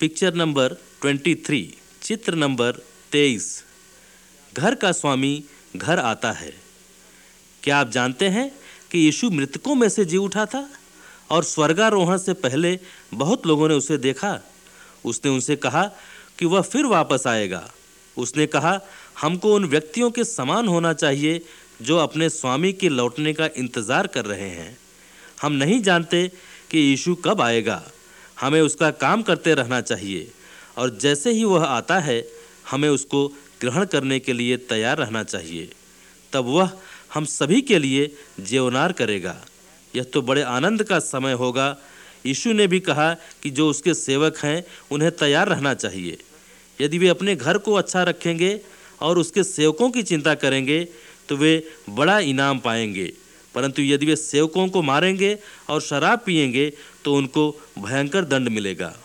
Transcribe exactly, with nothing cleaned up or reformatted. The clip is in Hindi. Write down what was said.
पिक्चर नंबर तेईस, चित्र नंबर तेईस। घर का स्वामी घर आता है। क्या आप जानते हैं कि यीशु मृतकों में से जी उठा था और स्वर्गारोहण से पहले बहुत लोगों ने उसे देखा। उसने उनसे कहा कि वह फिर वापस आएगा। उसने कहा, हमको उन व्यक्तियों के समान होना चाहिए जो अपने स्वामी के लौटने का इंतजार कर रहे हैं। हम नहीं जानते कि यीशु कब आएगा। हमें उसका काम करते रहना चाहिए और जैसे ही वह आता है हमें उसको ग्रहण करने के लिए तैयार रहना चाहिए। तब वह हम सभी के लिए जेवनार करेगा। यह तो बड़े आनंद का समय होगा। यीशु ने भी कहा कि जो उसके सेवक हैं उन्हें तैयार रहना चाहिए। यदि वे अपने घर को अच्छा रखेंगे और उसके सेवकों की चिंता करेंगे तो वे बड़ा इनाम पाएंगे, परंतु यदि वे सेवकों को मारेंगे और शराब पिएंगे तो उनको भयंकर दंड मिलेगा।